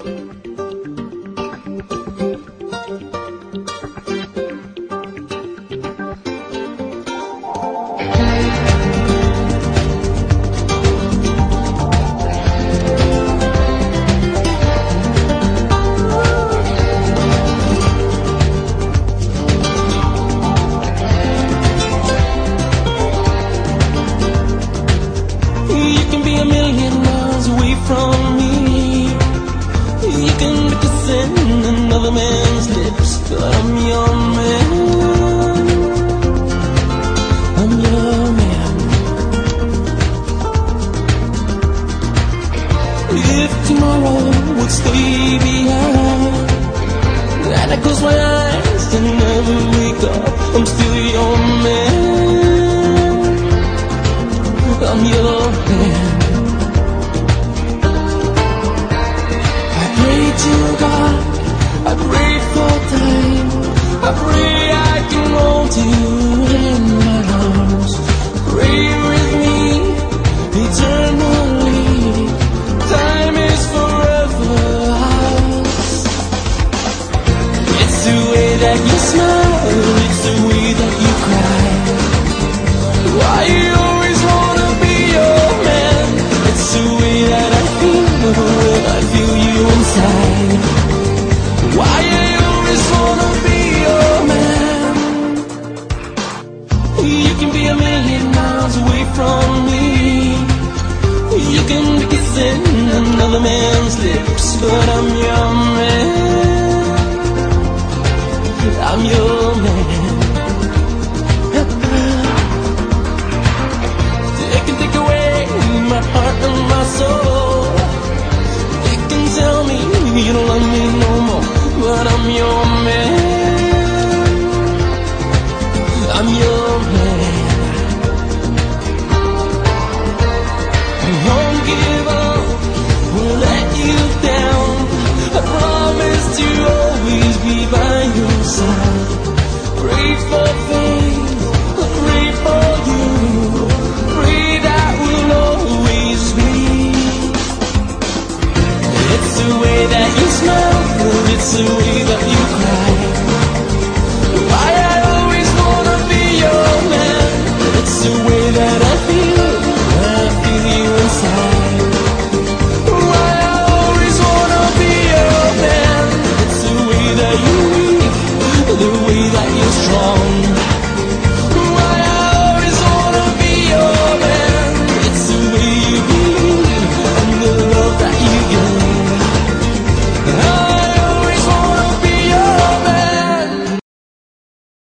From me, you can be kissing another man's lips, but I'm your man. I'm your man. If tomorrow would stay behind, and I close my eyes and never wake up, I'm still your man. I'm your man. To God, I pray for time. I pray I can hold you in my arms. Pray with me eternally. Time is forever ours. It's the way that you smile, it's the way that you cry. Why you always wanna be your man? It's the way that I feel when I feel you inside. Why I always wanna be your man? You can be a million miles away from me. You can be kissing another man's lips, but I'm your man. I'm your man. They can take away my heart and my soul. They can tell me you don't love me no more, but I'm your man. I'm your man. I won't give up, won't let you down. I promise to always be by your side. Pray for faith, pray for you. Pray that we'll always be. It's the way that you smile, it's the way